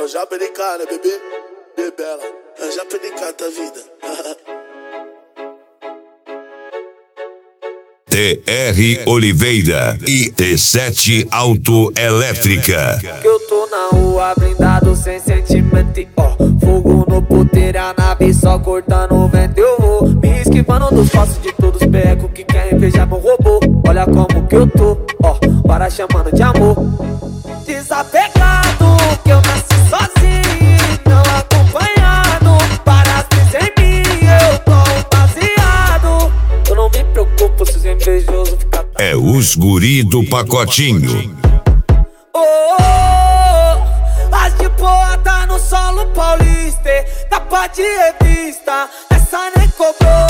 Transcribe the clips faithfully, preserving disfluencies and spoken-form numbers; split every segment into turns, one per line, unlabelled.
É o Japenicá, né, bebê? Bebela, é o Japenicá, tá vida.
T R Oliveira e T sete Autoelétrica.
Que eu tô na rua blindado sem sentimento e ó, fogo no puteiro, a nave só cortando o vento. Eu vou me esquivando dos passos de todos os becos que querem invejar meu robô. Olha como que eu tô, ó, para chamando de amor. Desapegado, que eu nasci sozinho, não acompanhado. Para as brisas em mim, eu tô baseado. Eu não me preocupo se os invejosos ficar.
É os guri do pacotinho.
Oh, oh, oh, as de boa tá no solo paulista, capa de revista, essa nem cobrou.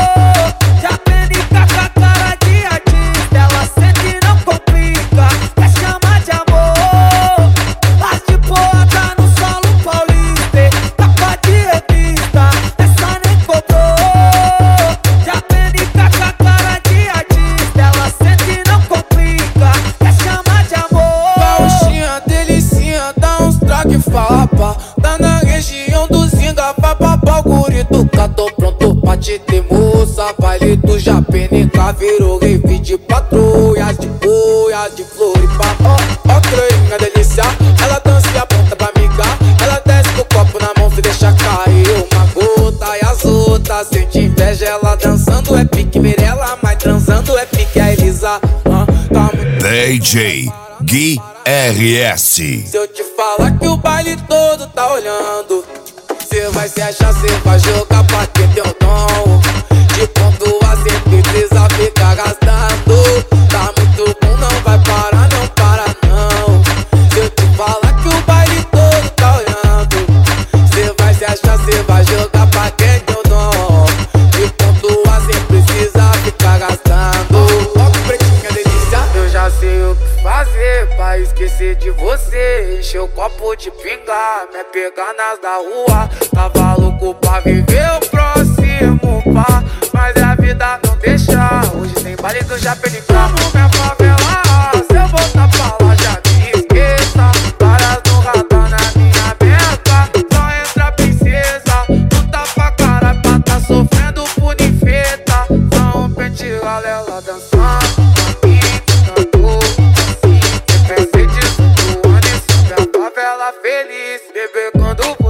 Já aprendi com a cara de artista, ela sente e não complica, quer chamar de amor. As de boa tá no solo paulista, capa de revista, essa nem cobrou. Já aprendi com a cara de artista, ela sente e não complica, quer chamar de amor.
Gauchinha, delicinha, dá uns traque fapa. Tá na região do Zinga, vai babá o guri do cá. Tô pronto pra te ter, moça. Baile do Japenicá virou rave de patrulhas, de boias, de Floripa. Ó, ó, creinha, delícia. Ela dança e aponta pra migar. Ela desce com o copo na mão, se deixa cair uma gota. E as outras sente inveja, ela dançando é pique Mirella, mas transando é pique a Elisa. Ah, tá muito
D J Gui R S.
Se eu te falar que o baile todo tá olhando, cê vai se achar, cê vai jogar pra ter teu dom. De ponto a cê precisa ficar gastando. Tá muito bom, não vai parar, não para não. Se eu te falar que o baile todo tá olhando, cê vai se achar, cê vai jogar pra ter teu dom. De ponto a cê precisa ficar gastando. Ó, pretinha delícia, eu já sei o que fazer pra esquecer de você. Encher o copo de pinga, me pegar nas da rua. Tava louco pra viver o próximo pá, mas a vida não deixa. Hoje tem baile do Japenicá no minha favela. Se eu voltar pra lá já me esqueça. Várias no radar na minha meta. Só entra princesa, tu tá pra cara pra tá sofrendo por infeta. Só um pente galela dançando. Feliz, bebê, quando